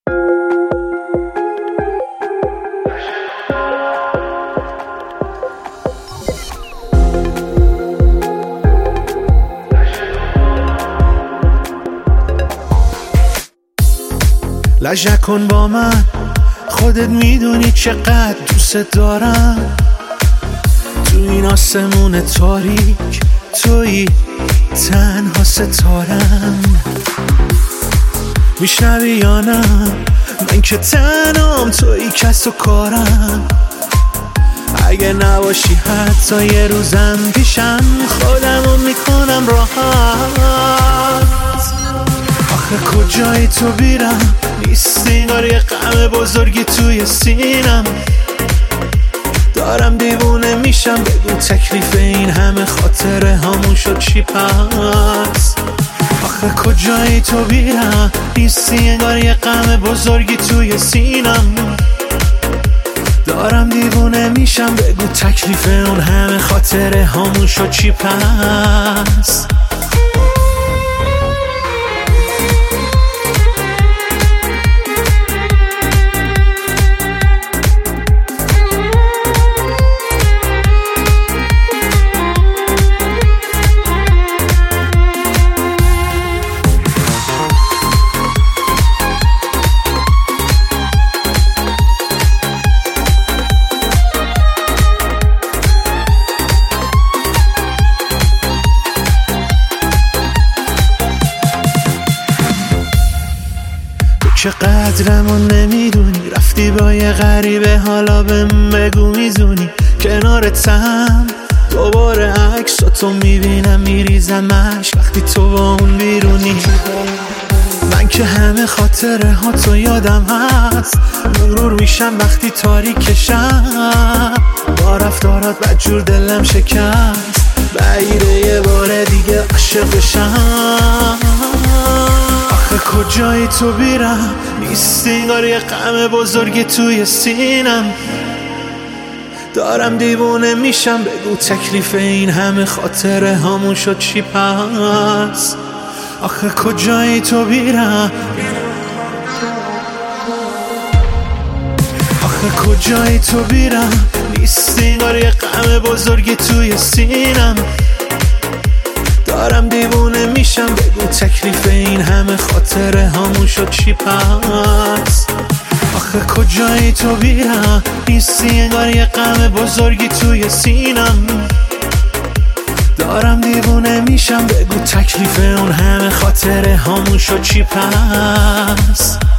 لج نکن با من، خودت میدونی چقدر دوست دارم. تو این آسمون تاریک تویی تنها ستارم. میشنوی یا نه؟ من که تنهام، تویی کس و کارم. اگه نباشی حتی یه روزم پیشم، خودمو میکنم راحت. آخه کجایی تو بیرم؟ نیست انگار یه غم بزرگی توی سینم. دارم دیوونه میشم، بگو تکلیف این همه خاطره هامون شد چی پس؟ آخه کجایی تو بیرم؟ نیستی انگار یه غم بزرگی توی سینم. دارم دیوونه میشم، بگو تکلیف اون همه خاطره هامون شد چی پس؟ چه قدرمو نمیدونی، رفتی با یه غریبه، حالا بهم بگو میزونی کنارتم. دوباره عکساتو میبینم میریزم اشک وقتی تو با اون بیرونی. من که همه خاطره ها تو یادم هست، مرور میشم وقتی تاریکشم. با رفتارات بدجور دلم شکست، بعیده یه بار دیگه عاشق بشم. آخه کجایی تو بیرم؟ نیست انگار یه غم بزرگی توی سینم. دارم دیوونه میشم، بگو تکلیف این همه خاطره هامون شد چی پس؟ آخه کجایی تو بیرم؟ آخه کجایی تو بیرم؟ نیست انگار یه غم بزرگی توی سینم. دارم دیوونه میشم، بگو تکلیف این همه خاطره هامون شد چی پس؟ آخه کجایی تو بیرم؟ نیستی انگار یه غم بزرگی توی سینم. دارم دیوونه میشم، بگو تکلیف اون همه خاطره هامون شد چی پس؟